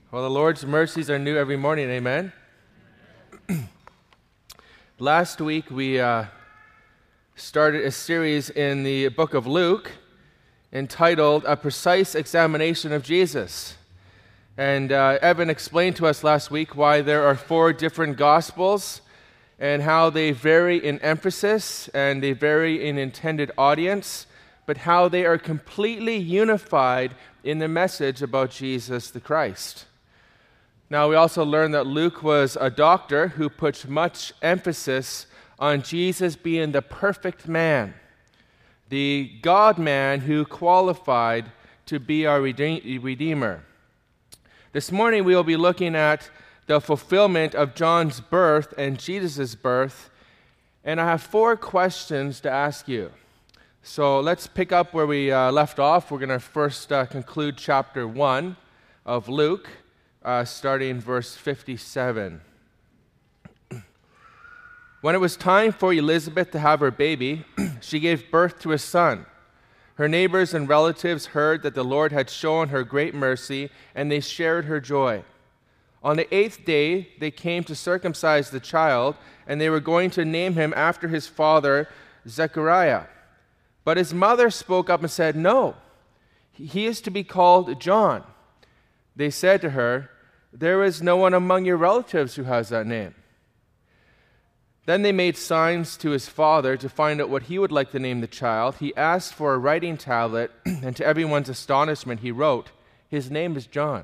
Well, the Lord's mercies are new every morning, amen? Last week we started a series in the book of Luke entitled A Precise Examination of Jesus. And Evan explained to us last week why there are 4 different Gospels and how they vary in emphasis and they vary in intended audience, but how they are completely unified in the message about Jesus the Christ. Now, we also learned that Luke was a doctor who put much emphasis on Jesus being the perfect man, the God-man who qualified to be our Redeemer. This morning, we will be looking at the fulfillment of John's birth and Jesus' birth, and I have 4 questions to ask you. So let's pick up where we left off. We're going to first conclude chapter 1 of Luke. Starting verse 57. When it was time for Elizabeth to have her baby, she gave birth to a son. Her neighbors and relatives heard that the Lord had shown her great mercy, and they shared her joy. On the 8th day, they came to circumcise the child, and they were going to name him after his father, Zechariah. But his mother spoke up and said, "No, he is to be called John." They said to her, "There is no one among your relatives who has that name." Then they made signs to his father to find out what he would like to name the child. He asked for a writing tablet, and to everyone's astonishment, he wrote, "His name is John."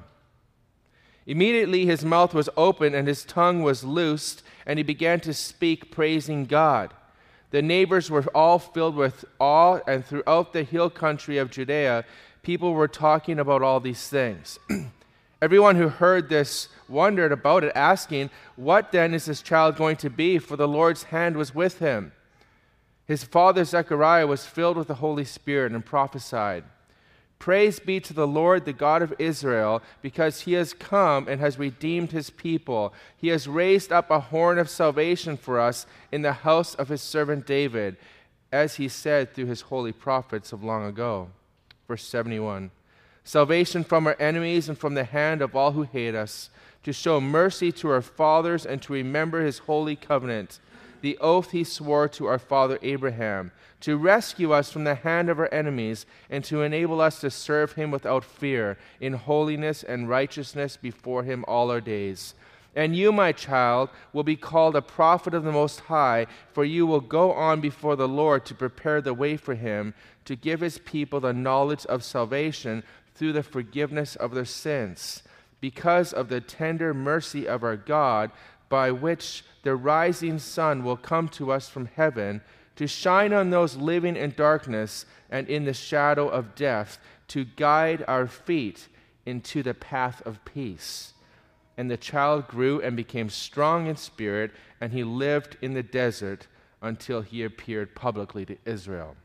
Immediately his mouth was opened and his tongue was loosed, and he began to speak, praising God. The neighbors were all filled with awe, and throughout the hill country of Judea, people were talking about all these things. Everyone who heard this wondered about it, asking, "What then is this child going to be?" For the Lord's hand was with him. His father Zechariah was filled with the Holy Spirit and prophesied, "Praise be to the Lord, the God of Israel, because he has come and has redeemed his people. He has raised up a horn of salvation for us in the house of his servant David, as he said through his holy prophets of long ago." Verse 71. Salvation from our enemies and from the hand of all who hate us, to show mercy to our fathers and to remember his holy covenant, the oath he swore to our father Abraham, to rescue us from the hand of our enemies and to enable us to serve him without fear, in holiness and righteousness before him all our days. And you, my child, will be called a prophet of the Most High, for you will go on before the Lord to prepare the way for him, to give his people the knowledge of salvation through the forgiveness of their sins, because of the tender mercy of our God, by which the rising sun will come to us from heaven, to shine on those living in darkness and in the shadow of death, to guide our feet into the path of peace. And the child grew and became strong in spirit, and he lived in the desert until he appeared publicly to Israel.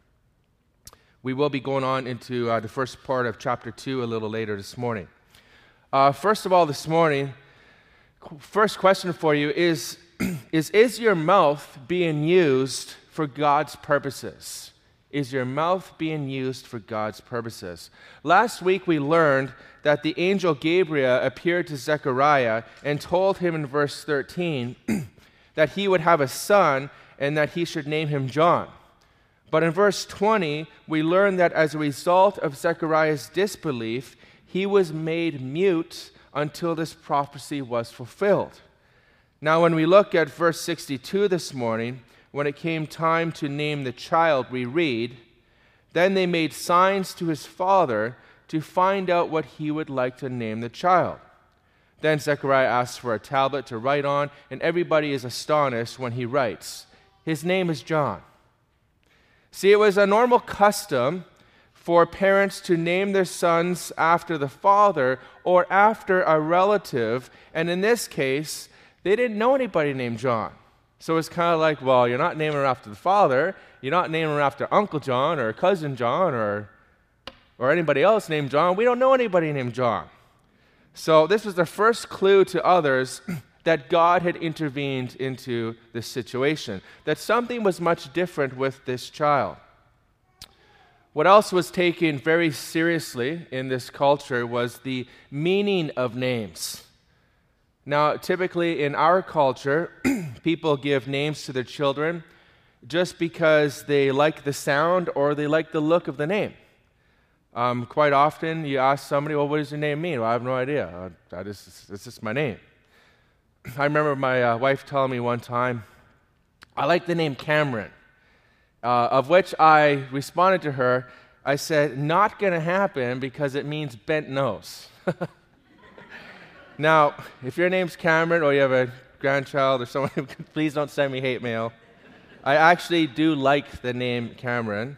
We will be going on into the first part of chapter 2 a little later this morning. First of all, this morning, first question for you is your mouth being used for God's purposes? Is your mouth being used for God's purposes? Last week we learned that the angel Gabriel appeared to Zechariah and told him in verse 13 that he would have a son and that he should name him John. But in verse 20, we learn that as a result of Zechariah's disbelief, he was made mute until this prophecy was fulfilled. Now, when we look at verse 62 this morning, when it came time to name the child, we read, "Then they made signs to his father to find out what he would like to name the child. Then Zechariah asks for a tablet to write on, and everybody is astonished when he writes, 'His name is John.'" See, it was a normal custom for parents to name their sons after the father or after a relative, and in this case, they didn't know anybody named John. So it's kind of like, well, you're not naming her after the father, you're not naming her after Uncle John or Cousin John or anybody else named John. We don't know anybody named John. So this was the first clue to others that God had intervened into this situation, that something was much different with this child. What else was taken very seriously in this culture was the meaning of names. Now, typically in our culture, people give names to their children just because they like the sound or they like the look of the name. Quite often, you ask somebody, well, what does your name mean? Well, I have no idea. It's just my name. I remember my wife telling me one time, I like the name Cameron, of which I responded to her, I said, not going to happen because it means bent nose. Now, if your name's Cameron or you have a grandchild or someone, please don't send me hate mail. I actually do like the name Cameron.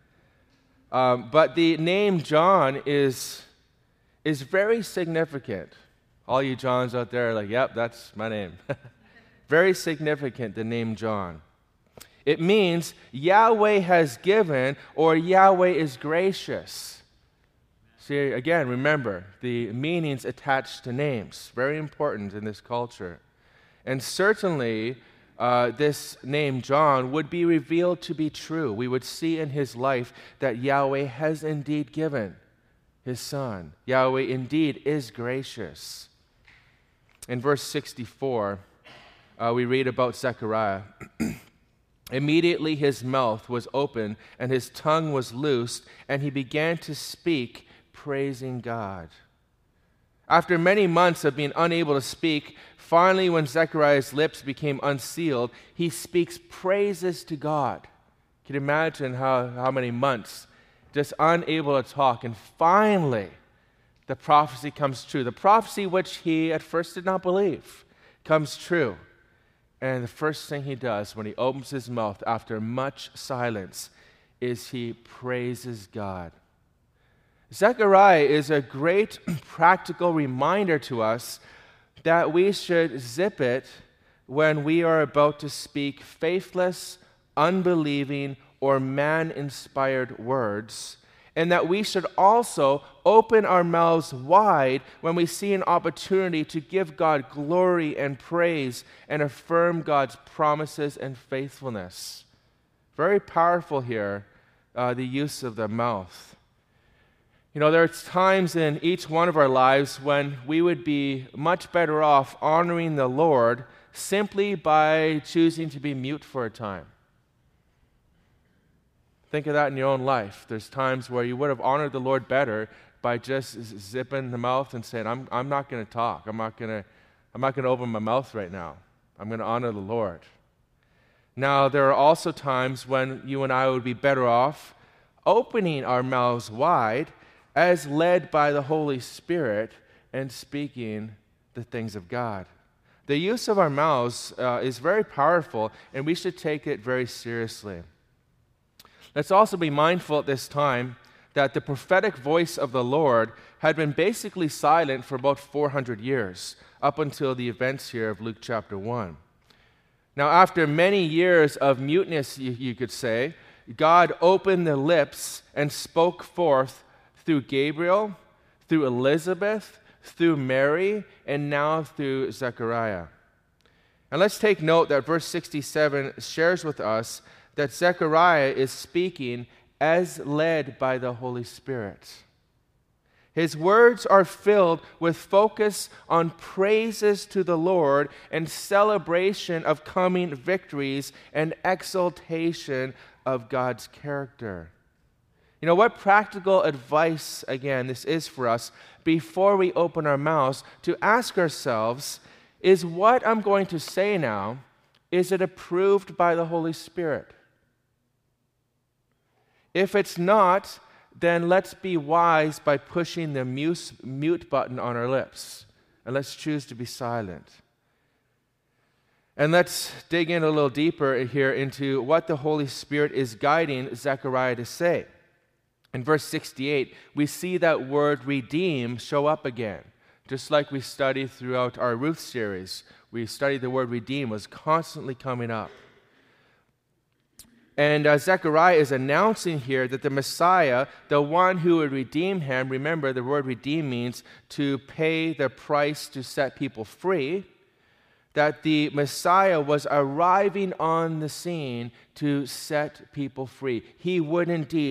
But the name John is very significant. All you Johns out there are like, yep, that's my name. Very significant, the name John. It means Yahweh has given or Yahweh is gracious. See, again, remember, the meanings attached to names, very important in this culture. And certainly, this name John would be revealed to be true. We would see in his life that Yahweh has indeed given his son. Yahweh indeed is gracious. In verse 64, we read about Zechariah. Immediately his mouth was open and his tongue was loosed, and he began to speak, praising God. After many months of being unable to speak, finally when Zechariah's lips became unsealed, he speaks praises to God. Can you imagine how many months just unable to talk, and finally the prophecy comes true. The prophecy which he at first did not believe comes true. And the first thing he does when he opens his mouth after much silence is he praises God. Zechariah is a great practical reminder to us that we should zip it when we are about to speak faithless, unbelieving, or man-inspired words, and that we should also open our mouths wide when we see an opportunity to give God glory and praise and affirm God's promises and faithfulness. Very powerful here, the use of the mouth. You know, there's times in each one of our lives when we would be much better off honoring the Lord simply by choosing to be mute for a time. Think of that in your own life. There's times where you would have honored the Lord better by just zipping the mouth and saying, I'm not going to talk. I'm not going to open my mouth right now. I'm going to honor the Lord. Now, there are also times when you and I would be better off opening our mouths wide as led by the Holy Spirit and speaking the things of God. The use of our mouths is very powerful, and we should take it very seriously. Let's also be mindful at this time that the prophetic voice of the Lord had been basically silent for about 400 years, up until the events here of Luke chapter 1. Now, after many years of muteness, you could say, God opened the lips and spoke forth through Gabriel, through Elizabeth, through Mary, and now through Zechariah. And let's take note that verse 67 shares with us that Zechariah is speaking as led by the Holy Spirit. His words are filled with focus on praises to the Lord and celebration of coming victories and exaltation of God's character. You know, what practical advice, again, this is for us before we open our mouths to ask ourselves, is what I'm going to say now, is it approved by the Holy Spirit? If it's not, then let's be wise by pushing the mute button on our lips, and let's choose to be silent. And let's dig in a little deeper here into what the Holy Spirit is guiding Zechariah to say. In verse 68, we see that word redeem show up again. Just like we studied throughout our Ruth series, we studied the word redeem was constantly coming up. And Zechariah is announcing here that the Messiah, the one who would redeem him, remember the word redeem means to pay the price to set people free, that the Messiah was arriving on the scene to set people free. He would indeed pay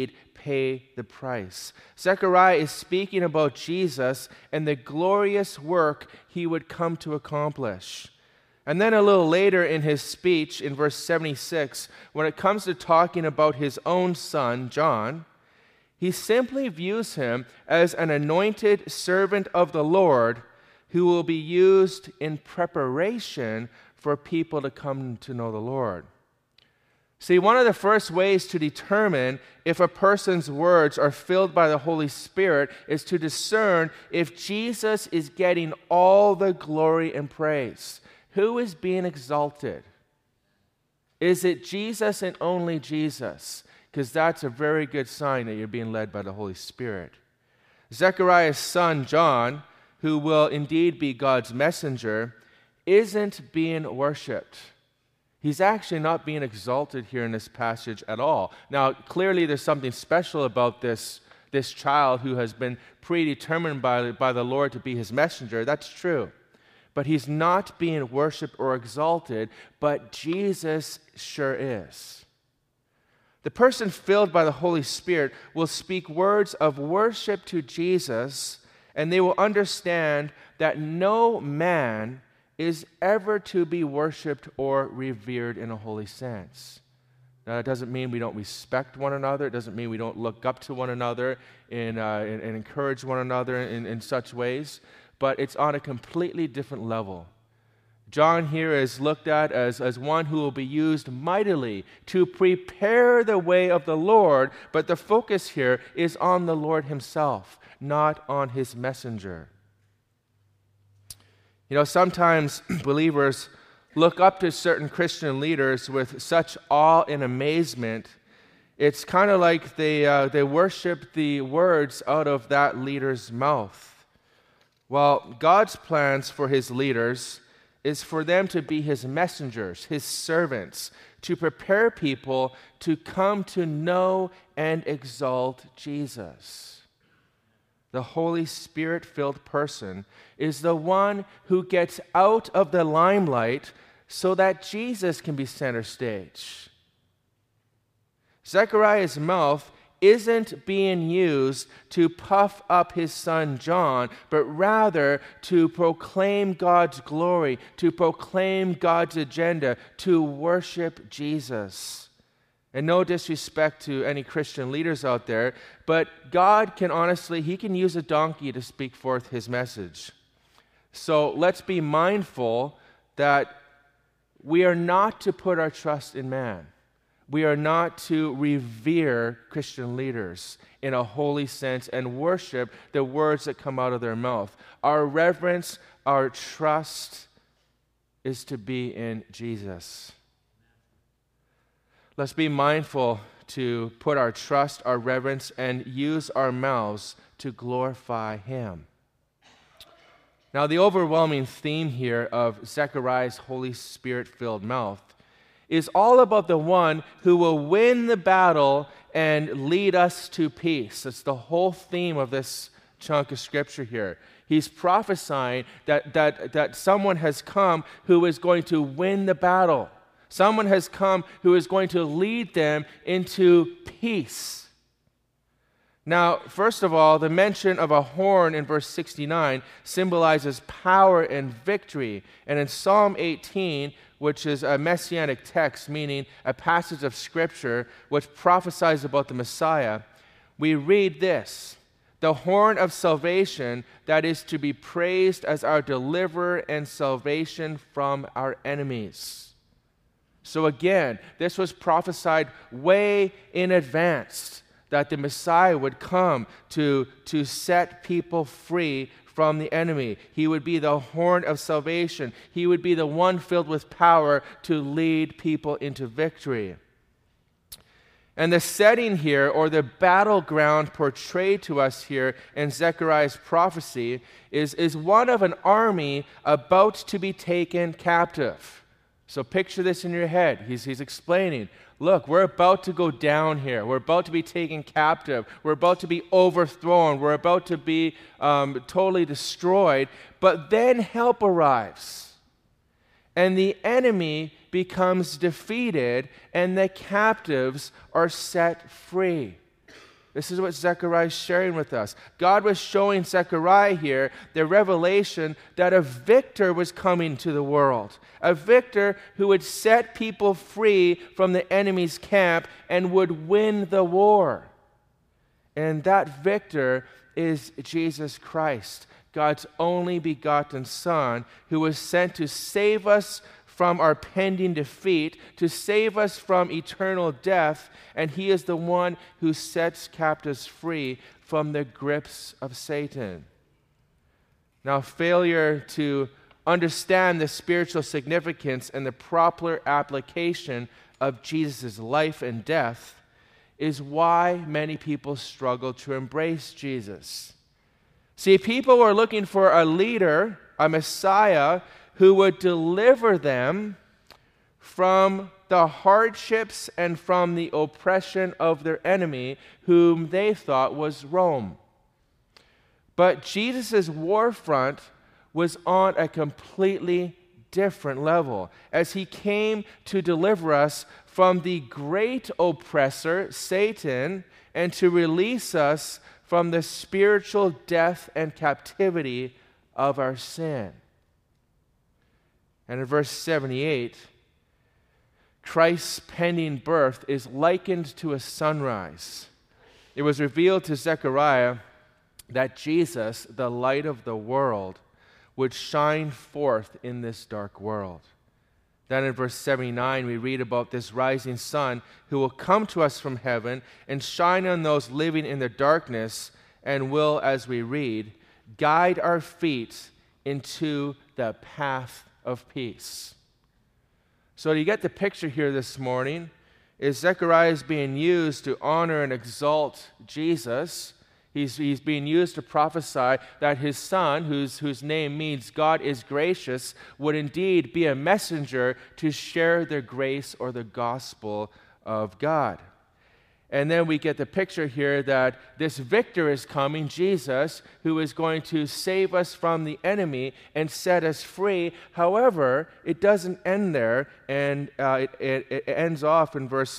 pay the price. Zechariah is speaking about Jesus and the glorious work he would come to accomplish. And then a little later in his speech, in verse 76, when it comes to talking about his own son, John, he simply views him as an anointed servant of the Lord who will be used in preparation for people to come to know the Lord. See, one of the first ways to determine if a person's words are filled by the Holy Spirit is to discern if Jesus is getting all the glory and praise. Who is being exalted? Is it Jesus and only Jesus? Because that's a very good sign that you're being led by the Holy Spirit. Zechariah's son, John, who will indeed be God's messenger, isn't being worshipped. He's actually not being exalted here in this passage at all. Now, clearly there's something special about this child who has been predetermined by the Lord to be his messenger. That's true. But he's not being worshipped or exalted, but Jesus sure is. The person filled by the Holy Spirit will speak words of worship to Jesus, and they will understand that no man is ever to be worshipped or revered in a holy sense. Now, that doesn't mean we don't respect one another. It doesn't mean we don't look up to one another and encourage one another in such ways. But it's on a completely different level. John here is looked at as one who will be used mightily to prepare the way of the Lord, but the focus here is on the Lord himself, not on his messenger. You know, sometimes believers look up to certain Christian leaders with such awe and amazement. It's kind of like they worship the words out of that leader's mouth. Well, God's plans for his leaders is for them to be his messengers, his servants, to prepare people to come to know and exalt Jesus. The Holy Spirit-filled person is the one who gets out of the limelight so that Jesus can be center stage. Zechariah's mouth isn't being used to puff up his son John, but rather to proclaim God's glory, to proclaim God's agenda, to worship Jesus. And no disrespect to any Christian leaders out there, but God can honestly, he can use a donkey to speak forth his message. So let's be mindful that we are not to put our trust in man. We are not to revere Christian leaders in a holy sense and worship the words that come out of their mouth. Our reverence, our trust is to be in Jesus. Let's be mindful to put our trust, our reverence, and use our mouths to glorify him. Now, the overwhelming theme here of Zechariah's Holy Spirit-filled mouth is all about the one who will win the battle and lead us to peace. That's the whole theme of this chunk of scripture here. He's prophesying that someone has come who is going to win the battle. Someone has come who is going to lead them into peace. Now, first of all, the mention of a horn in verse 69 symbolizes power and victory. And in Psalm 18, which is a messianic text, meaning a passage of Scripture which prophesies about the Messiah, we read this: the horn of salvation that is to be praised as our deliverer and salvation from our enemies. So again, this was prophesied way in advance, that the Messiah would come to set people free from the enemy. He would be the horn of salvation. He would be the one filled with power to lead people into victory. And the setting here, or the battleground portrayed to us here in Zechariah's prophecy, is one of an army about to be taken captive. So picture this in your head. He's explaining, look, we're about to go down here. We're about to be taken captive. We're about to be overthrown. We're about to be totally destroyed. But then help arrives, and the enemy becomes defeated, and the captives are set free. This is what Zechariah is sharing with us. God was showing Zechariah here the revelation that a victor was coming to the world, a victor who would set people free from the enemy's camp and would win the war. And that victor is Jesus Christ, God's only begotten Son, who was sent to save us from our pending defeat, to save us from eternal death, and he is the one who sets captives free from the grips of Satan. Now, failure to understand the spiritual significance and the proper application of Jesus' life and death is why many people struggle to embrace Jesus. See, people were looking for a leader, a Messiah, who would deliver them from the hardships and from the oppression of their enemy, whom they thought was Rome. But Jesus' war front was on a completely different level, as he came to deliver us from the great oppressor, Satan, and to release us from the spiritual death and captivity of our sin. And in verse 78, Christ's pending birth is likened to a sunrise. It was revealed to Zechariah that Jesus, the light of the world, would shine forth in this dark world. Then in verse 79, we read about this rising sun who will come to us from heaven and shine on those living in the darkness and will, as we read, guide our feet into the path of peace. So you get the picture here this morning is Zechariah is being used to honor and exalt Jesus. He's being used to prophesy that his son, whose name means God is gracious, would indeed be a messenger to share the grace or the gospel of God. And then we get the picture here that this victor is coming, Jesus, who is going to save us from the enemy and set us free. However, it doesn't end there, and it ends off in verse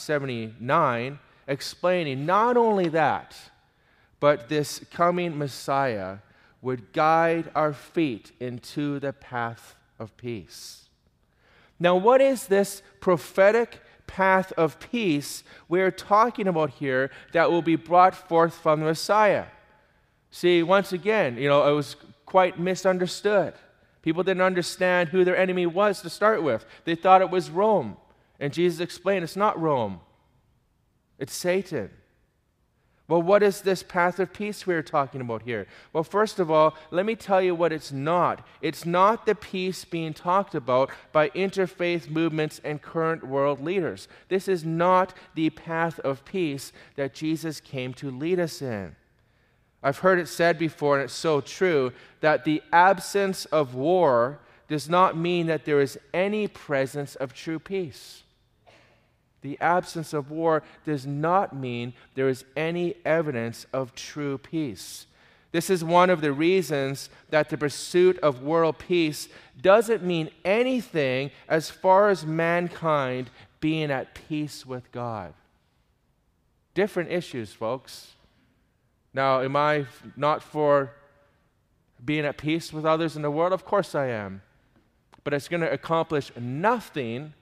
79, explaining not only that, but this coming Messiah would guide our feet into the path of peace. Now, what is this prophetic path of peace we're talking about here that will be brought forth from the Messiah? See, once again, it was quite misunderstood. People didn't understand who their enemy was to start with. They thought it was Rome. And Jesus explained it's not Rome. It's Satan. Well, what is this path of peace we're talking about here? Well, first of all, let me tell you what it's not. It's not the peace being talked about by interfaith movements and current world leaders. This is not the path of peace that Jesus came to lead us in. I've heard it said before, and it's so true, that the absence of war does not mean that there is any presence of true peace. The absence of war does not mean there is any evidence of true peace. This is one of the reasons that the pursuit of world peace doesn't mean anything as far as mankind being at peace with God. Different issues, folks. Now, am I not for being at peace with others in the world? Of course I am. But it's going to accomplish nothing,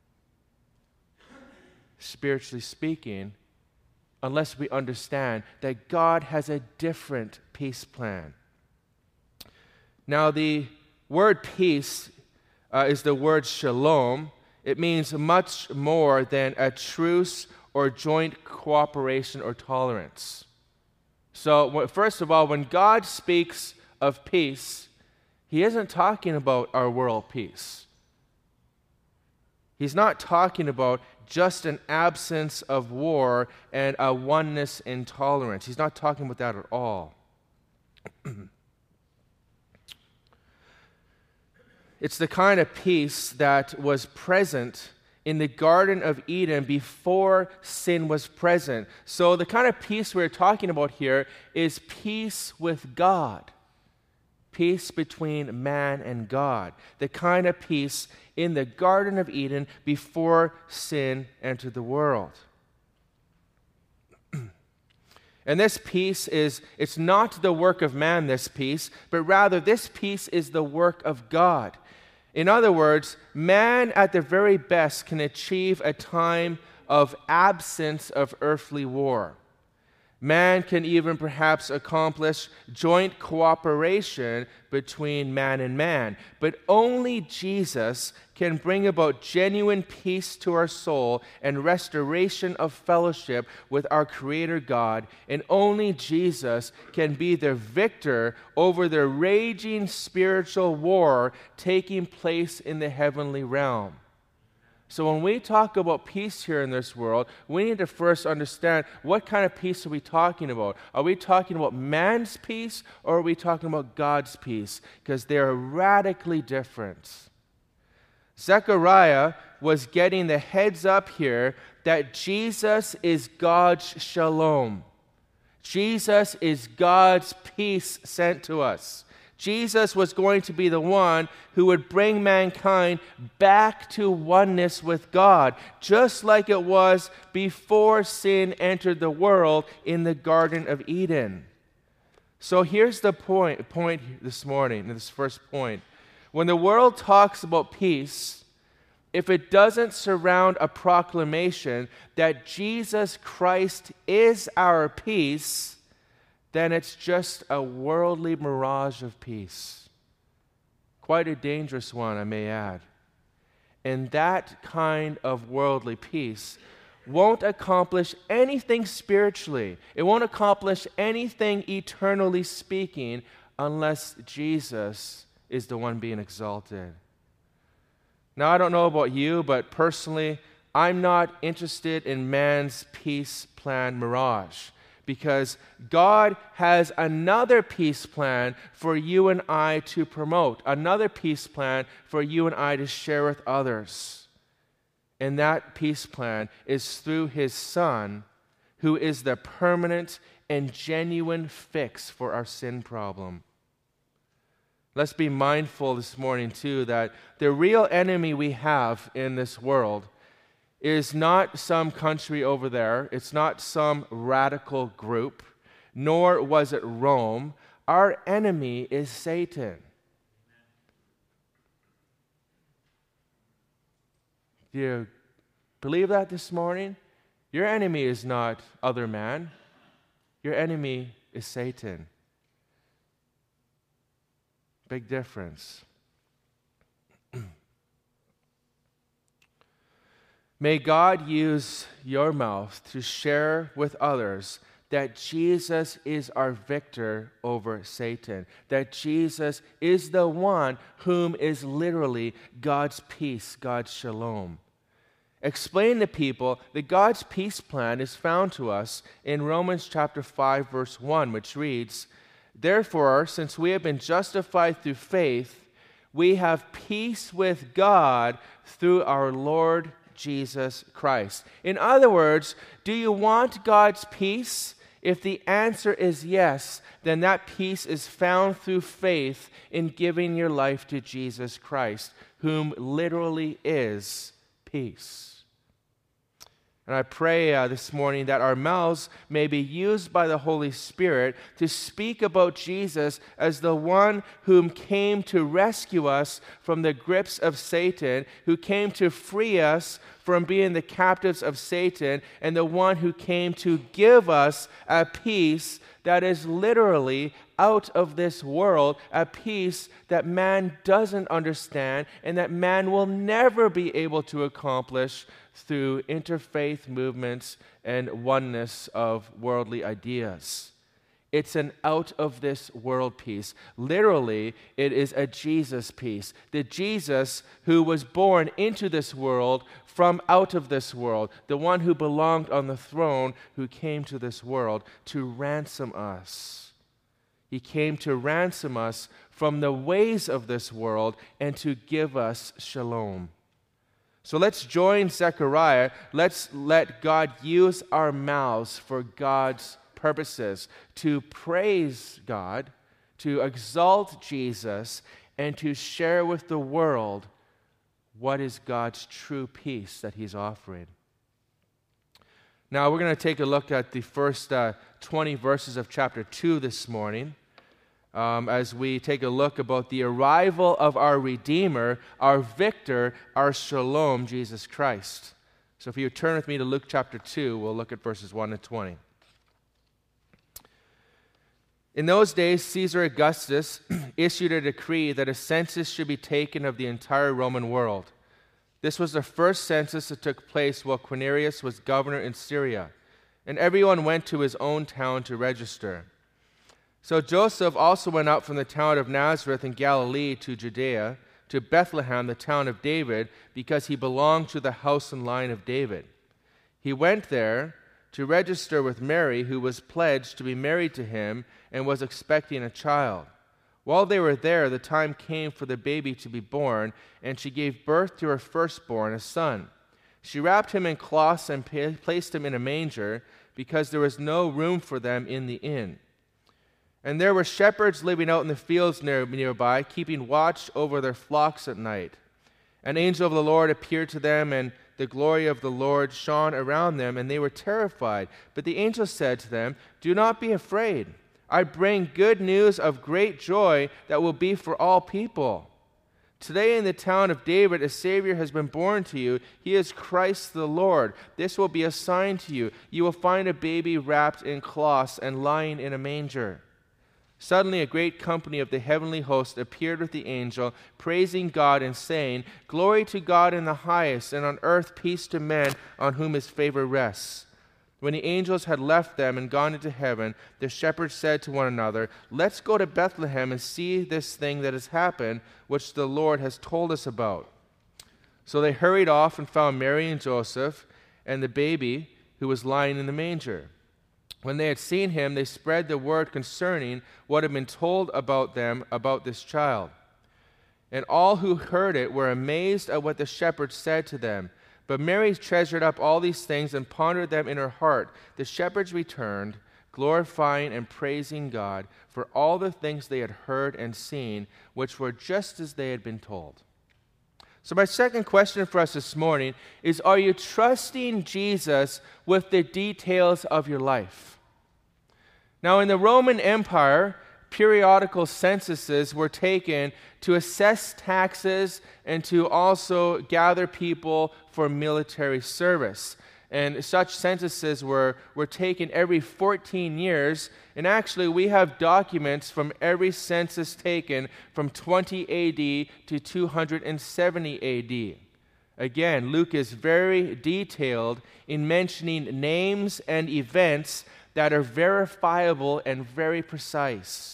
spiritually speaking, unless we understand that God has a different peace plan. Now, the word peace is the word shalom. It means much more than a truce or joint cooperation or tolerance. So, first of all, when God speaks of peace, he isn't talking about our world peace. He's not talking about just an absence of war and a oneness in tolerance. He's not talking about that at all. It's the kind of peace that was present in the Garden of Eden before sin was present. So the kind of peace we're talking about here is peace with God. Peace between man and God. The kind of peace in the Garden of Eden before sin entered the world. And this peace it's not the work of man, this peace, but rather this peace is the work of God. In other words, man at the very best can achieve a time of absence of earthly war. Man can even perhaps accomplish joint cooperation between man and man. But only Jesus can bring about genuine peace to our soul and restoration of fellowship with our Creator God. And only Jesus can be the victor over the raging spiritual war taking place in the heavenly realm. So when we talk about peace here in this world, we need to first understand what kind of peace are we talking about. Are we talking about man's peace, or are we talking about God's peace? Because they are radically different. Zechariah was getting the heads up here that Jesus is God's shalom. Jesus is God's peace sent to us. Jesus was going to be the one who would bring mankind back to oneness with God, just like it was before sin entered the world in the Garden of Eden. So here's the point this morning, this first point. When the world talks about peace, if it doesn't surround a proclamation that Jesus Christ is our peace, then it's just a worldly mirage of peace. Quite a dangerous one, I may add. And that kind of worldly peace won't accomplish anything spiritually. It won't accomplish anything eternally speaking unless Jesus is the one being exalted. Now, I don't know about you, but personally, I'm not interested in man's peace plan mirage. Because God has another peace plan for you and I to promote, another peace plan for you and I to share with others. And that peace plan is through His Son, who is the permanent and genuine fix for our sin problem. Let's be mindful this morning, too, that the real enemy we have in this world is not some country over there. It's not some radical group, nor was it Rome. Our enemy is Satan. Do you believe that this morning? Your enemy is not other man. Your enemy is Satan. Big difference. May God use your mouth to share with others that Jesus is our victor over Satan, that Jesus is the one whom is literally God's peace, God's shalom. Explain to people that God's peace plan is found to us in Romans chapter 5, verse 1, which reads, "Therefore, since we have been justified through faith, we have peace with God through our Lord Jesus Christ." In other words, do you want God's peace? If the answer is yes, then that peace is found through faith in giving your life to Jesus Christ, whom literally is peace. And I pray this morning that our mouths may be used by the Holy Spirit to speak about Jesus as the one whom came to rescue us from the grips of Satan, who came to free us from being the captives of Satan, and the one who came to give us a peace that is literally out of this world, a peace that man doesn't understand and that man will never be able to accomplish through interfaith movements and oneness of worldly ideas. It's an out-of-this-world peace. Literally, it is a Jesus peace. The Jesus who was born into this world from out of this world, the one who belonged on the throne, who came to this world to ransom us. He came to ransom us from the ways of this world and to give us shalom. So let's join Zechariah. Let's let God use our mouths for God's purposes, to praise God, to exalt Jesus, and to share with the world what is God's true peace that He's offering. Now, we're going to take a look at the first 20 verses of chapter 2 this morning as we take a look about the arrival of our Redeemer, our Victor, our Shalom, Jesus Christ. So if you turn with me to Luke chapter 2, we'll look at verses 1 to 20. In those days, Caesar Augustus issued a decree that a census should be taken of the entire Roman world. This was the first census that took place while Quirinius was governor in Syria, and everyone went to his own town to register. So Joseph also went out from the town of Nazareth in Galilee to Judea, to Bethlehem, the town of David, because he belonged to the house and line of David. He went there to register with Mary, who was pledged to be married to him and was expecting a child. While they were there, the time came for the baby to be born, and she gave birth to her firstborn, a son. She wrapped him in cloths and placed him in a manger, because there was no room for them in the inn. And there were shepherds living out in the fields nearby, keeping watch over their flocks at night. An angel of the Lord appeared to them, and the glory of the Lord shone around them, and they were terrified. But the angel said to them, "Do not be afraid. I bring good news of great joy that will be for all people. Today in the town of David a Savior has been born to you. He is Christ the Lord. This will be a sign to you. You will find a baby wrapped in cloths and lying in a manger." Suddenly a great company of the heavenly host appeared with the angel, praising God and saying, "Glory to God in the highest, and on earth peace to men on whom his favor rests." When the angels had left them and gone into heaven, the shepherds said to one another, "Let's go to Bethlehem and see this thing that has happened, which the Lord has told us about." So they hurried off and found Mary and Joseph and the baby who was lying in the manger. When they had seen him, they spread the word concerning what had been told about them about this child. And all who heard it were amazed at what the shepherds said to them. But Mary treasured up all these things and pondered them in her heart. The shepherds returned, glorifying and praising God for all the things they had heard and seen, which were just as they had been told. So my second question for us this morning is, are you trusting Jesus with the details of your life? Now, in the Roman Empire, periodical censuses were taken to assess taxes and to also gather people for military service. And such censuses were taken every 14 years. And actually, we have documents from every census taken from 20 AD to 270 AD. Again, Luke is very detailed in mentioning names and events that are verifiable and very precise.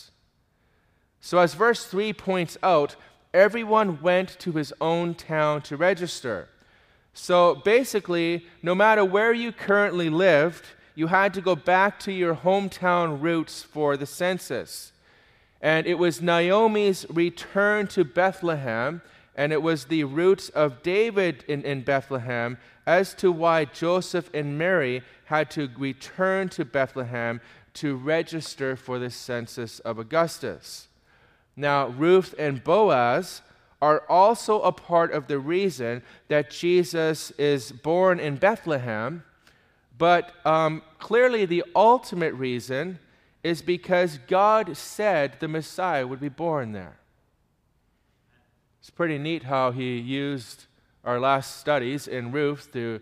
So as verse 3 points out, everyone went to his own town to register. So basically, no matter where you currently lived, you had to go back to your hometown roots for the census. And it was Naomi's return to Bethlehem, and it was the roots of David in Bethlehem as to why Joseph and Mary had to return to Bethlehem to register for the census of Augustus. Now, Ruth and Boaz are also a part of the reason that Jesus is born in Bethlehem, but clearly the ultimate reason is because God said the Messiah would be born there. It's pretty neat how he used our last studies in Ruth to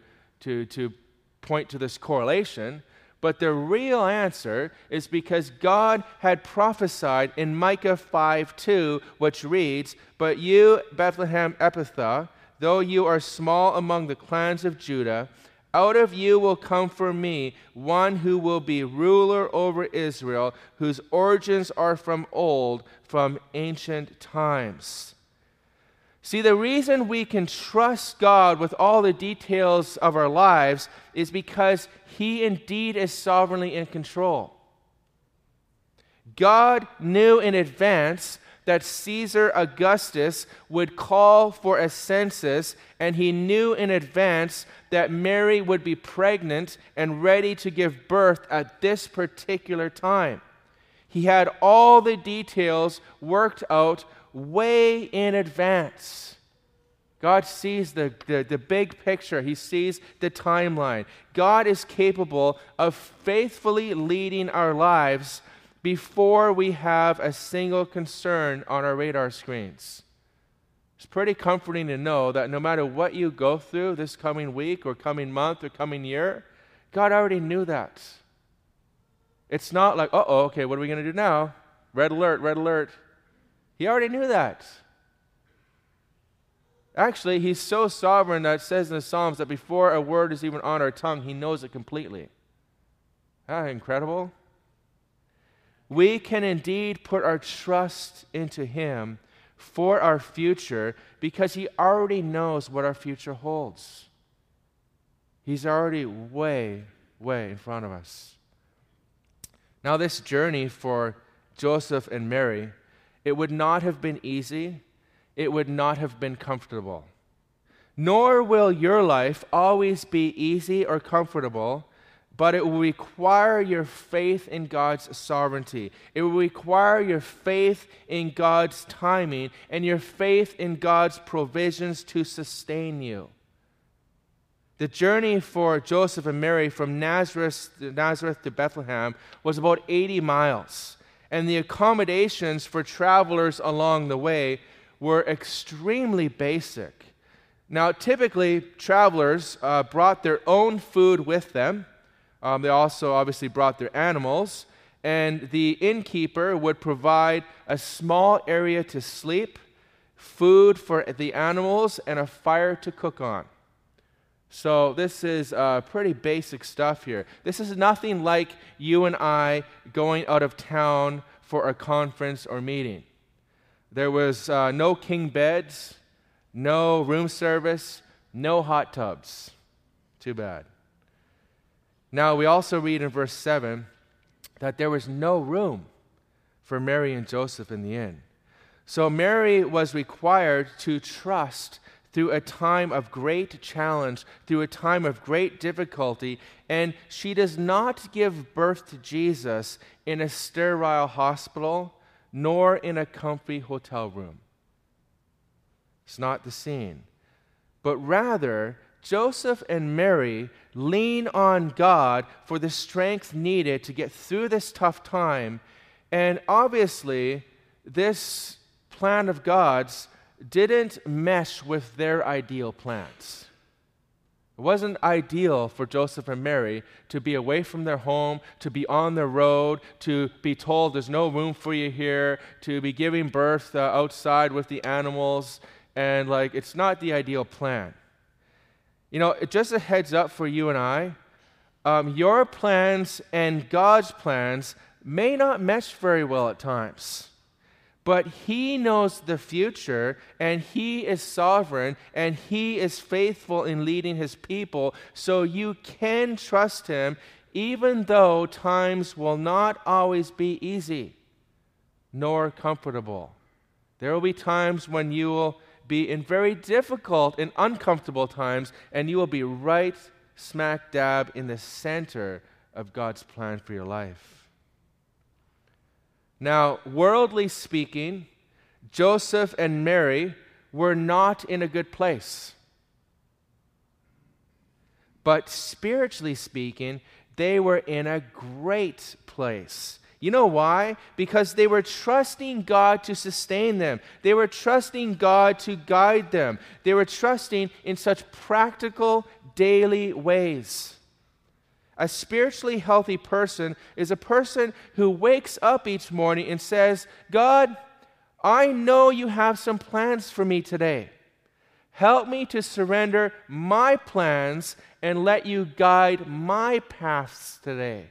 point to this correlation. But the real answer is because God had prophesied in Micah 5:2, which reads, "But you, Bethlehem Ephrathah, though you are small among the clans of Judah, out of you will come for me one who will be ruler over Israel, whose origins are from old, from ancient times." See, the reason we can trust God with all the details of our lives is because He indeed is sovereignly in control. God knew in advance that Caesar Augustus would call for a census, and He knew in advance that Mary would be pregnant and ready to give birth at this particular time. He had all the details worked out way in advance. God sees the big picture. He sees the timeline. God is capable of faithfully leading our lives before we have a single concern on our radar screens. It's pretty comforting to know that no matter what you go through this coming week or coming month or coming year, God already knew that. It's not like, okay, what are we going to do now? Red alert, red alert. He already knew that. Actually, he's so sovereign that it says in the Psalms that before a word is even on our tongue, he knows it completely. Isn't that incredible? We can indeed put our trust into him for our future because he already knows what our future holds. He's already way, way in front of us. Now, this journey for Joseph and Mary, it would not have been easy. It would not have been comfortable. Nor will your life always be easy or comfortable, but it will require your faith in God's sovereignty. It will require your faith in God's timing and your faith in God's provisions to sustain you. The journey for Joseph and Mary from Nazareth to Bethlehem was about 80 miles, and the accommodations for travelers along the way were extremely basic. Now, typically, travelers brought their own food with them. They also obviously brought their animals, and the innkeeper would provide a small area to sleep, food for the animals, and a fire to cook on. So this is pretty basic stuff here. This is nothing like you and I going out of town for a conference or meeting. There was no king beds, no room service, no hot tubs. Too bad. Now, we also read in verse 7 that there was no room for Mary and Joseph in the inn. So Mary was required to trust through a time of great challenge, through a time of great difficulty, and she does not give birth to Jesus in a sterile hospital, nor in a comfy hotel room. It's not the scene. But rather, Joseph and Mary lean on God for the strength needed to get through this tough time. And obviously, this plan of God's didn't mesh with their ideal plans. It wasn't ideal for Joseph and Mary to be away from their home, to be on the road, to be told there's no room for you here, to be giving birth outside with the animals. And it's not the ideal plan. Just a heads up for you and I, your plans and God's plans may not mesh very well at times. But he knows the future, and he is sovereign, and he is faithful in leading his people, so you can trust him, even though times will not always be easy nor comfortable. There will be times when you will be in very difficult and uncomfortable times, and you will be right smack dab in the center of God's plan for your life. Now, worldly speaking, Joseph and Mary were not in a good place. But spiritually speaking, they were in a great place. You know why? Because they were trusting God to sustain them. They were trusting God to guide them. They were trusting in such practical, daily ways. A spiritually healthy person is a person who wakes up each morning and says, God, I know you have some plans for me today. Help me to surrender my plans and let you guide my paths today.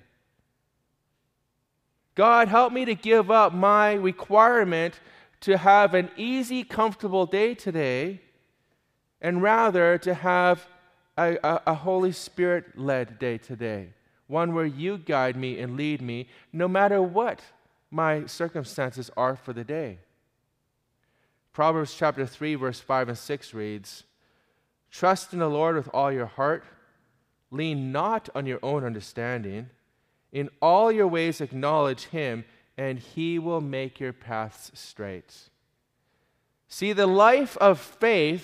God, help me to give up my requirement to have an easy, comfortable day today, and rather to have a Holy Spirit-led day today, one where you guide me and lead me no matter what my circumstances are for the day. Proverbs chapter 3, verse 5 and 6 reads, Trust in the Lord with all your heart, lean not on your own understanding, in all your ways acknowledge him, and he will make your paths straight. See, the life of faith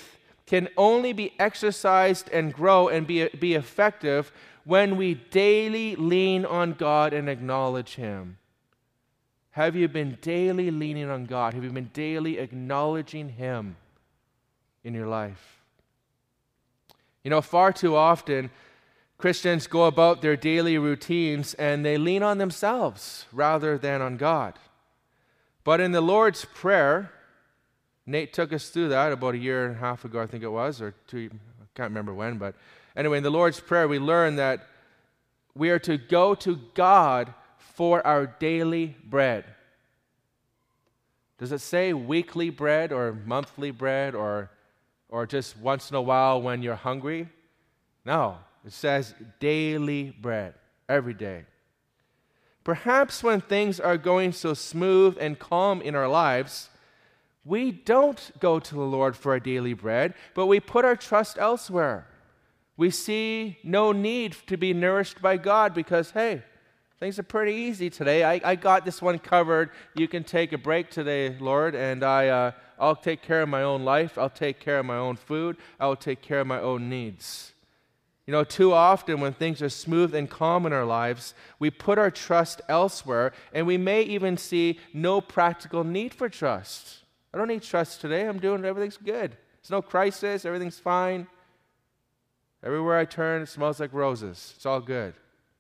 can only be exercised and grow and be effective when we daily lean on God and acknowledge Him. Have you been daily leaning on God? Have you been daily acknowledging Him in your life? You know, far too often, Christians go about their daily routines and they lean on themselves rather than on God. But in the Lord's Prayer, Nate took us through that about a year and a half ago, I think it was, or two, I can't remember when. But anyway, in the Lord's Prayer, we learn that we are to go to God for our daily bread. Does it say weekly bread or monthly bread or just once in a while when you're hungry? No, it says daily bread, every day. Perhaps when things are going so smooth and calm in our lives, we don't go to the Lord for our daily bread, but we put our trust elsewhere. We see no need to be nourished by God because, hey, things are pretty easy today. I got this one covered. You can take a break today, Lord, and I'll take care of my own life. I'll take care of my own food. I'll take care of my own needs. You know, too often when things are smooth and calm in our lives, we put our trust elsewhere, and we may even see no practical need for trust. I don't need trust today. Everything's good. There's no crisis. Everything's fine. Everywhere I turn, it smells like roses. It's all good.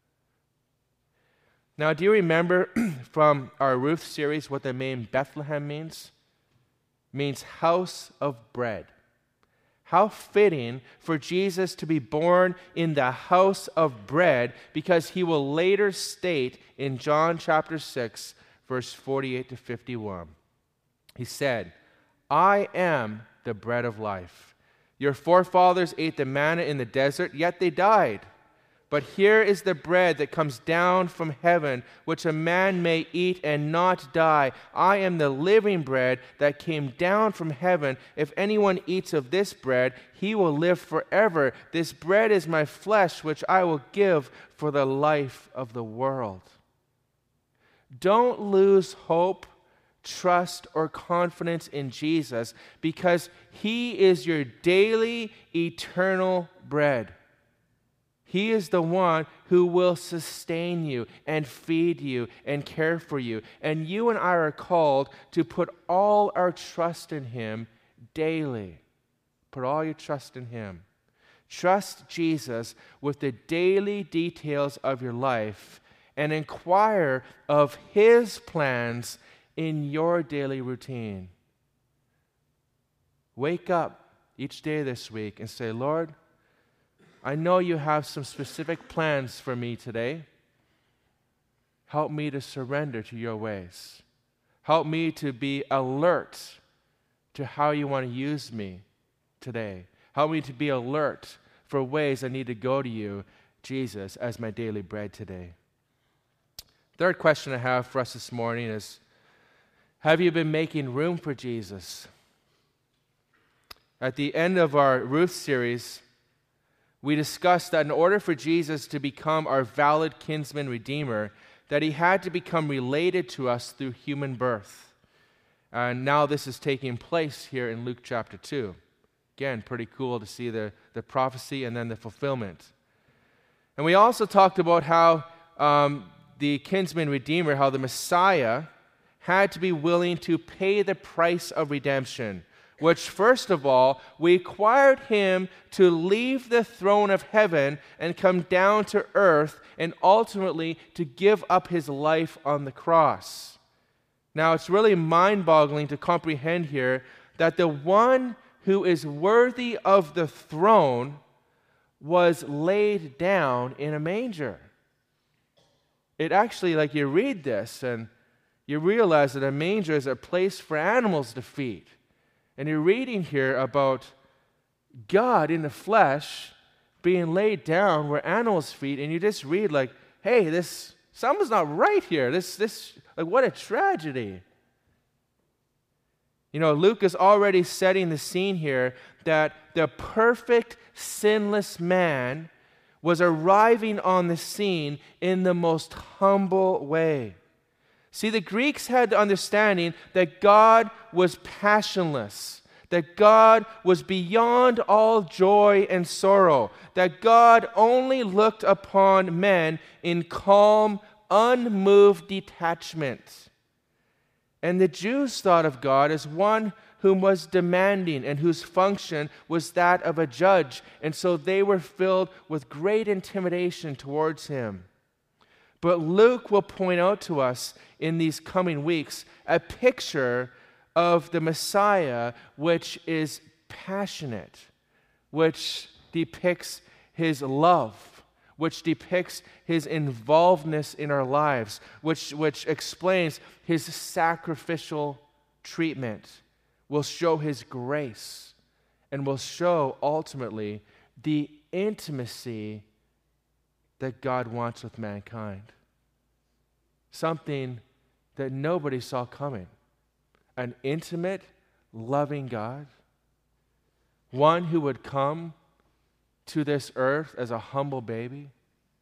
Now, do you remember from our Ruth series what the name Bethlehem means? It means house of bread. How fitting for Jesus to be born in the house of bread, because he will later state in John chapter 6, verse 48 to 51. He said, I am the bread of life. Your forefathers ate the manna in the desert, yet they died. But here is the bread that comes down from heaven, which a man may eat and not die. I am the living bread that came down from heaven. If anyone eats of this bread, he will live forever. This bread is my flesh, which I will give for the life of the world. Don't lose hope, trust, or confidence in Jesus, because he is your daily, eternal bread. He is the one who will sustain you and feed you and care for you. And you and I are called to put all our trust in him daily. Put all your trust in him. Trust Jesus with the daily details of your life and inquire of his plans in your daily routine. Wake up each day this week and say, Lord, I know you have some specific plans for me today. Help me to surrender to your ways. Help me to be alert to how you want to use me today. Help me to be alert for ways I need to go to you, Jesus, as my daily bread today. Third question I have for us this morning is, have you been making room for Jesus? At the end of our Ruth series, we discussed that in order for Jesus to become our valid kinsman redeemer, that he had to become related to us through human birth. And now this is taking place here in Luke chapter 2. Again, pretty cool to see the prophecy and then the fulfillment. And we also talked about how the kinsman redeemer, how the Messiah had to be willing to pay the price of redemption, which, first of all, required him to leave the throne of heaven and come down to earth, and ultimately to give up his life on the cross. Now, it's really mind-boggling to comprehend here that the one who is worthy of the throne was laid down in a manger. It actually, like, you read this and you realize that a manger is a place for animals to feed. And you're reading here about God in the flesh being laid down where animals feed, and you just read like, hey, something's not right here. Like, what a tragedy. You know, Luke is already setting the scene here that the perfect, sinless man was arriving on the scene in the most humble way. See, the Greeks had the understanding that God was passionless, that God was beyond all joy and sorrow, that God only looked upon men in calm, unmoved detachment. And the Jews thought of God as one whom was demanding and whose function was that of a judge, and so they were filled with great intimidation towards him. But Luke will point out to us in these coming weeks a picture of the Messiah which is passionate, which depicts his love, which depicts his involvedness in our lives, which explains his sacrificial treatment, will show his grace, and will show ultimately the intimacy that God wants with mankind. Something that nobody saw coming. An intimate, loving God. One who would come to this earth as a humble baby.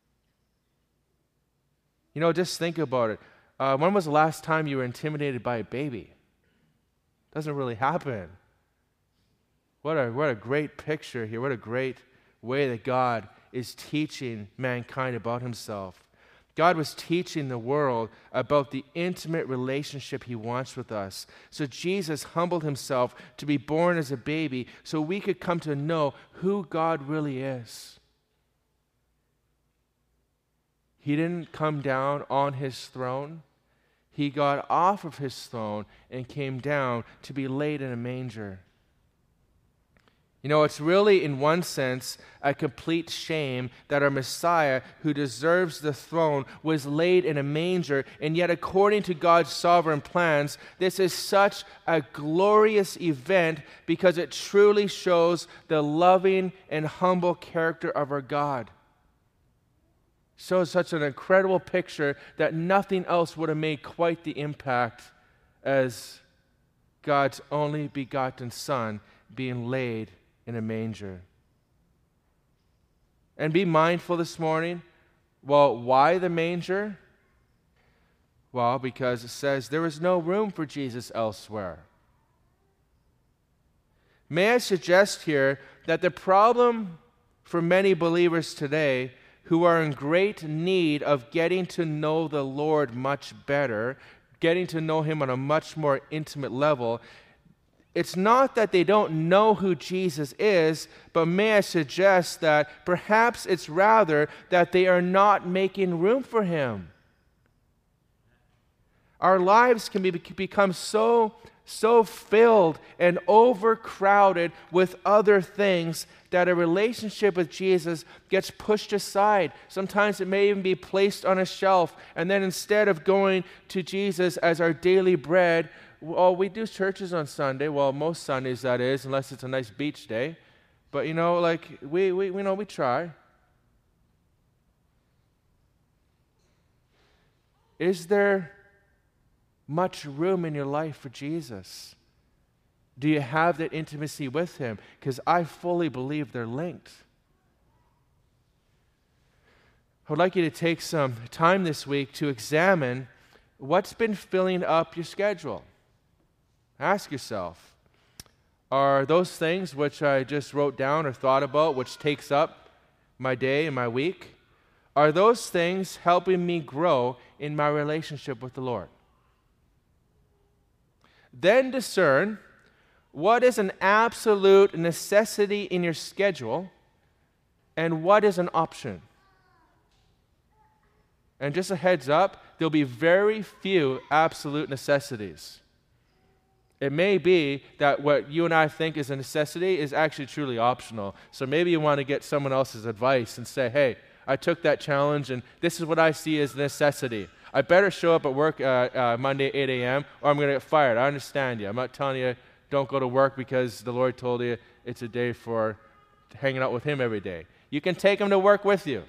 You know, just think about it. When was the last time you were intimidated by a baby? Doesn't really happen. What a great picture here. What a great way that God is teaching mankind about himself. God was teaching the world about the intimate relationship he wants with us. So Jesus humbled himself to be born as a baby so we could come to know who God really is. He didn't come down on his throne. He got off of his throne and came down to be laid in a manger. You know, it's really, in one sense, a complete shame that our Messiah, who deserves the throne, was laid in a manger, and yet according to God's sovereign plans, this is such a glorious event because it truly shows the loving and humble character of our God. Shows such an incredible picture that nothing else would have made quite the impact as God's only begotten Son being laid in a manger. And be mindful this morning, well, why the manger? Well, because it says there was no room for Jesus elsewhere. May I suggest here that the problem for many believers today who are in great need of getting to know the Lord much better, getting to know him on a much more intimate level, it's not that they don't know who Jesus is, but may I suggest that perhaps it's rather that they are not making room for him. Our lives can become so filled and overcrowded with other things that a relationship with Jesus gets pushed aside. Sometimes it may even be placed on a shelf, and then instead of going to Jesus as our daily bread, well, we do churches on Sunday. Well, most Sundays that is, unless it's a nice beach day. But you know, like we know we try. Is there much room in your life for Jesus? Do you have that intimacy with him? Because I fully believe they're linked. I would like you to take some time this week to examine what's been filling up your schedule. Ask yourself, are those things which I just wrote down or thought about, which takes up my day and my week, are those things helping me grow in my relationship with the Lord? Then discern what is an absolute necessity in your schedule and what is an option. And just a heads up, there'll be very few absolute necessities. It may be that what you and I think is a necessity is actually truly optional. So maybe you want to get someone else's advice and say, hey, I took that challenge and this is what I see as a necessity. I better show up at work Monday at 8 a.m. or I'm going to get fired. I understand you. I'm not telling you don't go to work because the Lord told you it's a day for hanging out with him every day. You can take him to work with you.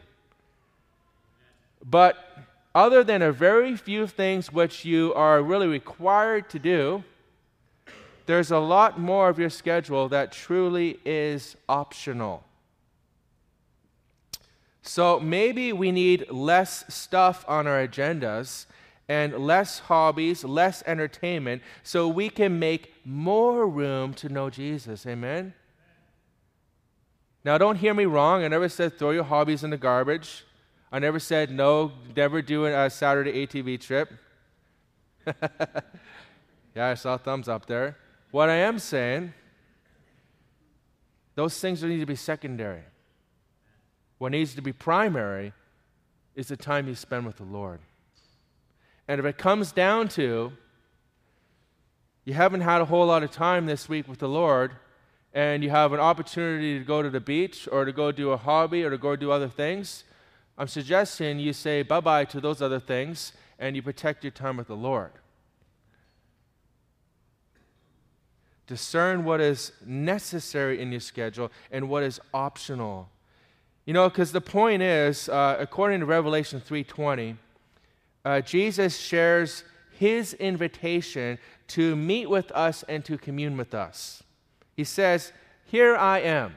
But other than a very few things which you are really required to do, there's a lot more of your schedule that truly is optional. So maybe we need less stuff on our agendas and less hobbies, less entertainment, so we can make more room to know Jesus. Amen? Now, don't hear me wrong. I never said throw your hobbies in the garbage. I never said no, never do a Saturday ATV trip. Yeah, I saw a thumbs up there. What I am saying, those things don't need to be secondary. What needs to be primary is the time you spend with the Lord. And if it comes down to you haven't had a whole lot of time this week with the Lord, and you have an opportunity to go to the beach or to go do a hobby or to go do other things, I'm suggesting you say bye-bye to those other things and you protect your time with the Lord. Discern what is necessary in your schedule and what is optional. You know, because the point is, according to Revelation 3:20, Jesus shares his invitation to meet with us and to commune with us. He says, "Here I am.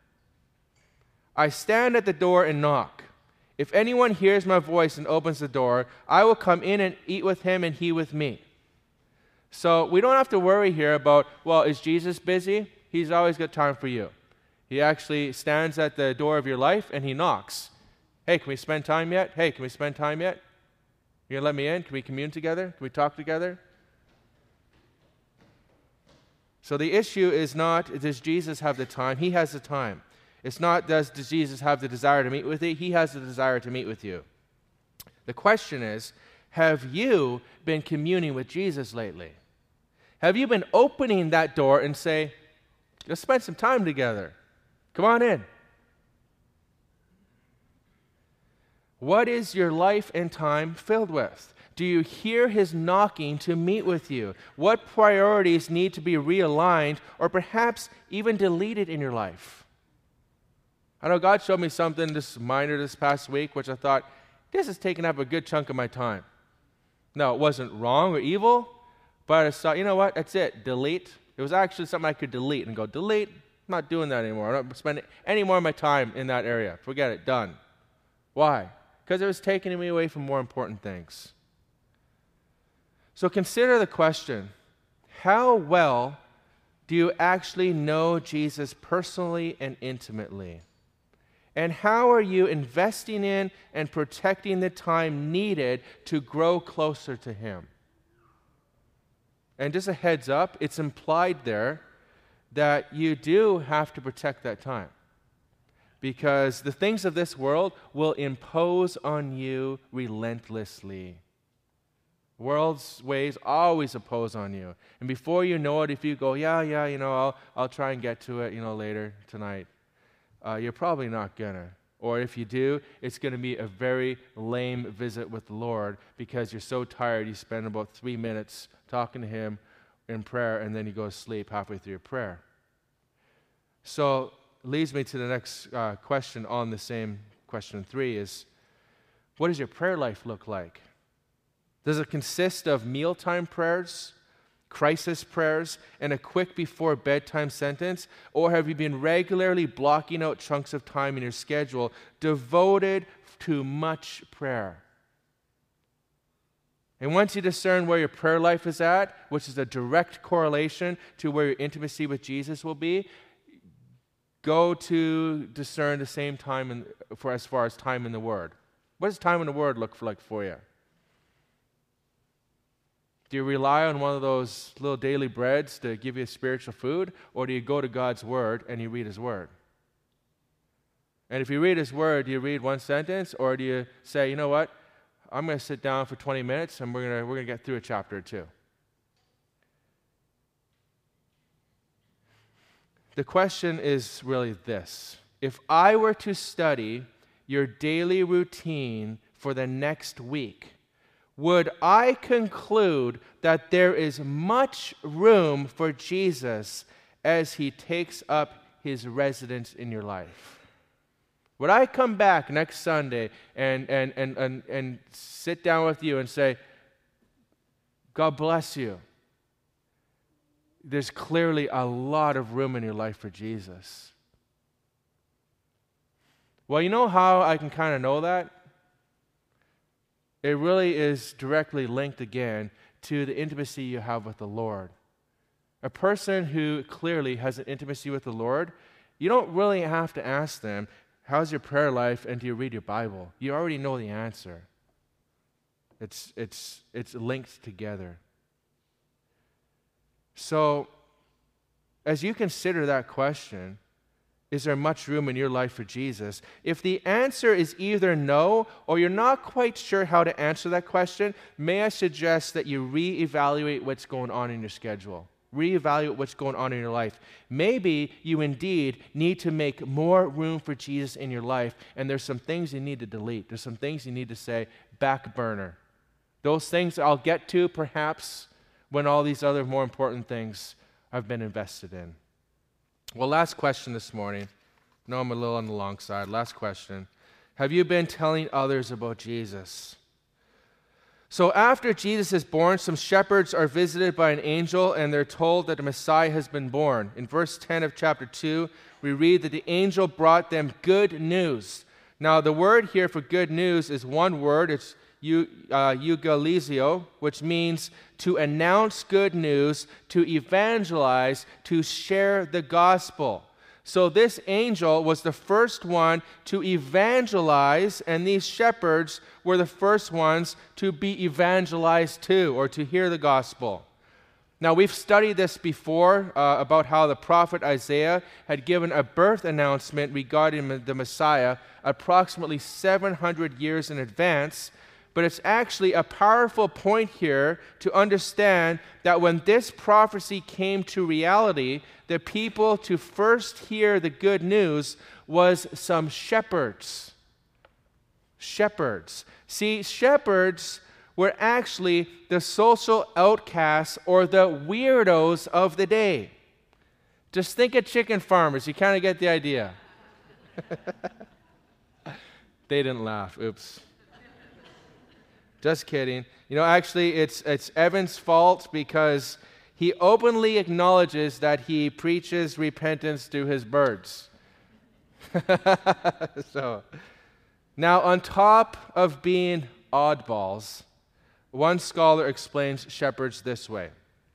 I stand at the door and knock. If anyone hears my voice and opens the door, I will come in and eat with him and he with me." So we don't have to worry here about, well, is Jesus busy? He's always got time for you. He actually stands at the door of your life and he knocks. Hey, can we spend time yet? Hey, can we spend time yet? You gonna let me in? Can we commune together? Can we talk together? So the issue is not, does Jesus have the time? He has the time. It's not, does Jesus have the desire to meet with you? He has the desire to meet with you. The question is, have you been communing with Jesus lately? Have you been opening that door and say, let's spend some time together. Come on in. What is your life and time filled with? Do you hear his knocking to meet with you? What priorities need to be realigned or perhaps even deleted in your life? I know God showed me something this past week, which I thought, this is taking up a good chunk of my time. No, it wasn't wrong or evil, but I thought, you know what, that's it, delete. It was actually something I could delete and go, delete, I'm not doing that anymore. I'm not spending any more of my time in that area. Forget it, done. Why? Because it was taking me away from more important things. So consider the question, how well do you actually know Jesus personally and intimately? And how are you investing in and protecting the time needed to grow closer to him? And just a heads up, it's implied there that you do have to protect that time. Because the things of this world will impose on you relentlessly. The world's ways always oppose on you. And before you know it, if you go, I'll try and get to it, later tonight, you're probably not gonna. Or if you do, it's going to be a very lame visit with the Lord because you're so tired you spend about 3 minutes talking to him in prayer and then you go to sleep halfway through your prayer. So leads me to the next question on the same question 3 is, what does your prayer life look like? Does it consist of mealtime prayers, crisis prayers, and a quick before bedtime sentence? Or have you been regularly blocking out chunks of time in your schedule devoted to much prayer? And once you discern where your prayer life is at, which is a direct correlation to where your intimacy with Jesus will be, go to discern the same time as far as time in the Word. What does time in the Word look like for you? Do you rely on one of those little daily breads to give you spiritual food, or do you go to God's Word and you read His Word? And if you read His Word, do you read one sentence, or do you say, you know what, I'm going to sit down for 20 minutes and we're going to get through a chapter or two? The question is really this. If I were to study your daily routine for the next week, would I conclude that there is much room for Jesus as he takes up his residence in your life? Would I come back next Sunday and sit down with you and say, God bless you. There's clearly a lot of room in your life for Jesus. Well, you know how I can kind of know that? it really is directly linked again to the intimacy you have with the Lord. A person who clearly has an intimacy with the Lord, you don't really have to ask them, how's your prayer life and do you read your Bible? You already know the answer. It's linked together. So, as you consider that question, is there much room in your life for Jesus? If the answer is either no, or you're not quite sure how to answer that question, may I suggest that you reevaluate what's going on in your schedule. Reevaluate what's going on in your life. Maybe you indeed need to make more room for Jesus in your life, and there's some things you need to delete. There's some things you need to say, back burner. Those things I'll get to perhaps when all these other more important things I've been invested in. Well, last question this morning. No, I'm a little on the long side. Last question. Have you been telling others about Jesus? So after Jesus is born, some shepherds are visited by an angel, and they're told that the Messiah has been born. In verse 10 of chapter 2, we read that the angel brought them good news. Now, the word here for good news is one word. It's eugelizio, which means to announce good news, to evangelize, to share the gospel. So this angel was the first one to evangelize, and these shepherds were the first ones to be evangelized too, or to hear the gospel. Now, we've studied this before about how the prophet Isaiah had given a birth announcement regarding the Messiah approximately 700 years in advance. But it's actually a powerful point here to understand that when this prophecy came to reality, the people to first hear the good news was some shepherds. Shepherds. See, shepherds were actually the social outcasts or the weirdos of the day. Just think of chicken farmers. You kind of get the idea. They didn't laugh. Oops. Just kidding. Actually, it's Evan's fault because he openly acknowledges that he preaches repentance to his birds. So, now on top of being oddballs, one scholar explains shepherds this way.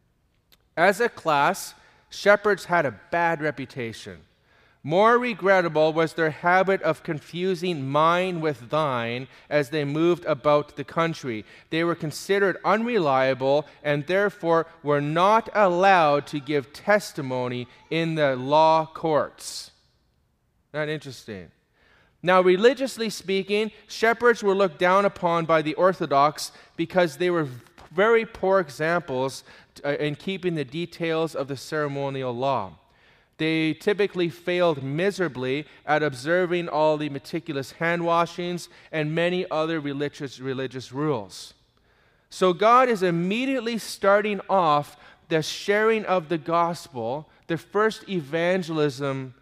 As a class, shepherds had a bad reputation. More regrettable was their habit of confusing mine with thine as they moved about the country. They were considered unreliable and therefore were not allowed to give testimony in the law courts. Not interesting. Now, religiously speaking, shepherds were looked down upon by the Orthodox because they were very poor examples in keeping the details of the ceremonial law. They typically failed miserably at observing all the meticulous hand washings and many other religious rules. So God is immediately starting off the sharing of the gospel, the first evangelism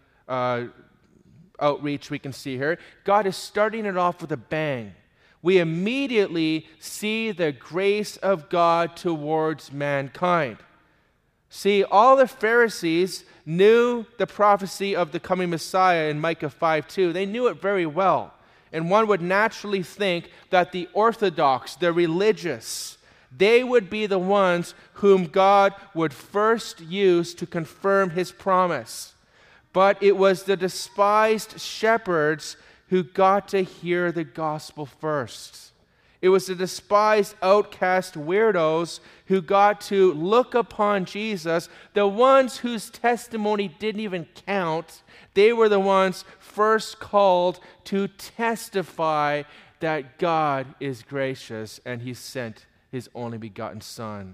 outreach we can see here. God is starting it off with a bang. We immediately see the grace of God towards mankind. See, all the Pharisees knew the prophecy of the coming Messiah in Micah 5:2. They knew it very well. And one would naturally think that the Orthodox, the religious, they would be the ones whom God would first use to confirm his promise. But it was the despised shepherds who got to hear the gospel first. It was the despised, outcast weirdos who got to look upon Jesus, the ones whose testimony didn't even count. They were the ones first called to testify that God is gracious and he sent his only begotten Son.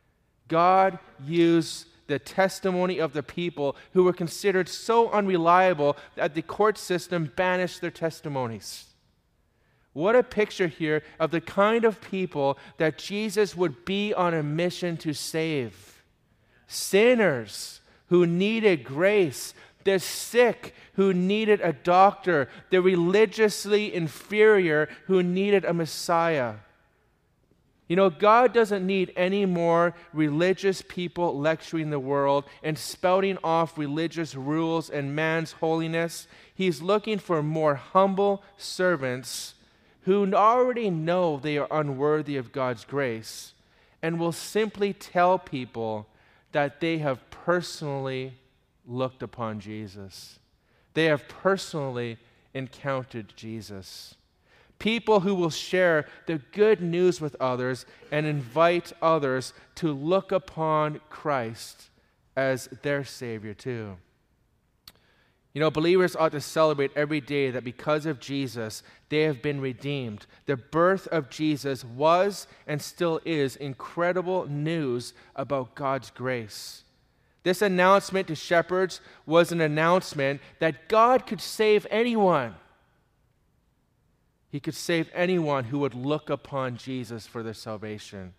God used the testimony of the people who were considered so unreliable that the court system banished their testimonies. What a picture here of the kind of people that Jesus would be on a mission to save. Sinners who needed grace, the sick who needed a doctor, the religiously inferior who needed a Messiah. God doesn't need any more religious people lecturing the world and spouting off religious rules and man's holiness. He's looking for more humble servants who already know they are unworthy of God's grace and will simply tell people that they have personally looked upon Jesus. They have personally encountered Jesus. People who will share the good news with others and invite others to look upon Christ as their Savior too. You know, believers ought to celebrate every day that because of Jesus, they have been redeemed. The birth of Jesus was and still is incredible news about God's grace. This announcement to shepherds was an announcement that God could save anyone. He could save anyone who would look upon Jesus for their salvation.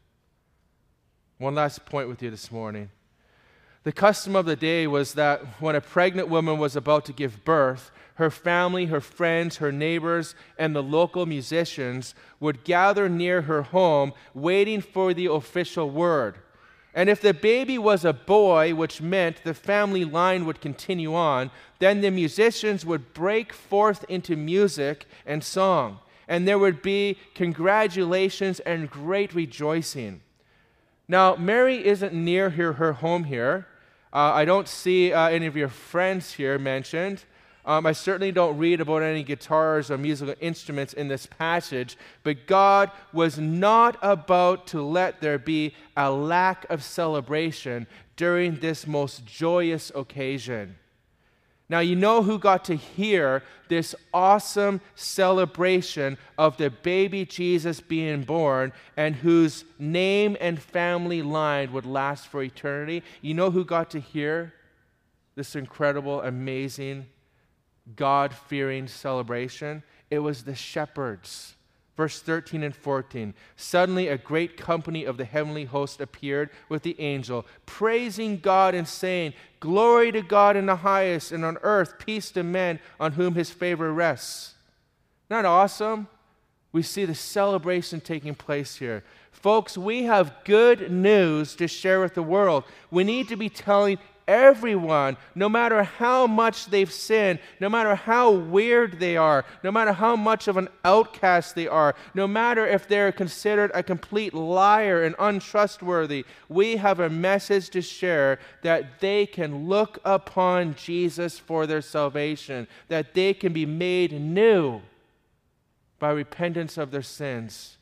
One last point with you this morning. The custom of the day was that when a pregnant woman was about to give birth, her family, her friends, her neighbors, and the local musicians would gather near her home waiting for the official word. And if the baby was a boy, which meant the family line would continue on, then the musicians would break forth into music and song, and there would be congratulations and great rejoicing. Now, Mary isn't near her home here. I don't see any of your friends here mentioned. I certainly don't read about any guitars or musical instruments in this passage, but God was not about to let there be a lack of celebration during this most joyous occasion. Now, you know who got to hear this awesome celebration of the baby Jesus being born and whose name and family line would last for eternity? You know who got to hear this incredible, amazing, God-fearing celebration? It was the shepherds. Verse 13 and 14. Suddenly a great company of the heavenly host appeared with the angel, praising God and saying, "Glory to God in the highest, and on earth peace to men on whom his favor rests." Isn't that awesome? We see the celebration taking place here. Folks, we have good news to share with the world. We need to be telling everyone, no matter how much they've sinned, no matter how weird they are, no matter how much of an outcast they are, no matter if they're considered a complete liar and untrustworthy, we have a message to share that they can look upon Jesus for their salvation, that they can be made new by repentance of their sins.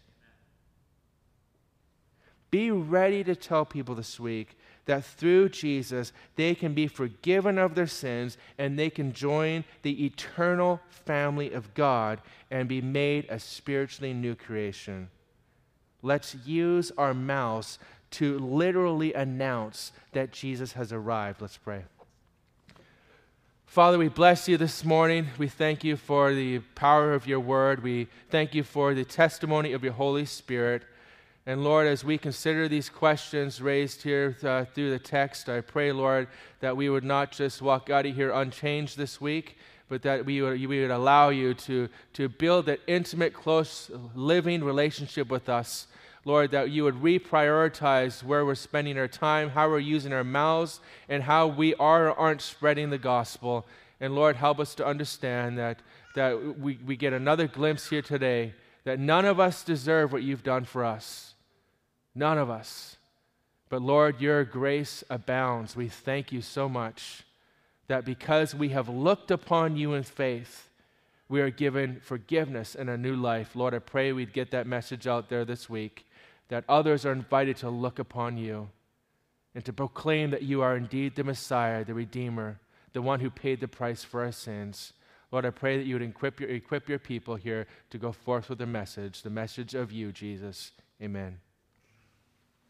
Be ready to tell people this week that through Jesus, they can be forgiven of their sins and they can join the eternal family of God and be made a spiritually new creation. Let's use our mouths to literally announce that Jesus has arrived. Let's pray. Father, we bless you this morning. We thank you for the power of your word. We thank you for the testimony of your Holy Spirit. And Lord, as we consider these questions raised here through the text, I pray, Lord, that we would not just walk out of here unchanged this week, but that we would allow you to build an intimate, close, living relationship with us. Lord, that you would reprioritize where we're spending our time, how we're using our mouths, and how we are or aren't spreading the gospel. And Lord, help us to understand that we get another glimpse here today that none of us deserve what you've done for us. None of us. But Lord, your grace abounds. We thank you so much that because we have looked upon you in faith, we are given forgiveness and a new life. Lord, I pray we'd get that message out there this week, that others are invited to look upon you and to proclaim that you are indeed the Messiah, the Redeemer, the one who paid the price for our sins. Lord, I pray that you would equip your people here to go forth with the message of you, Jesus. Amen.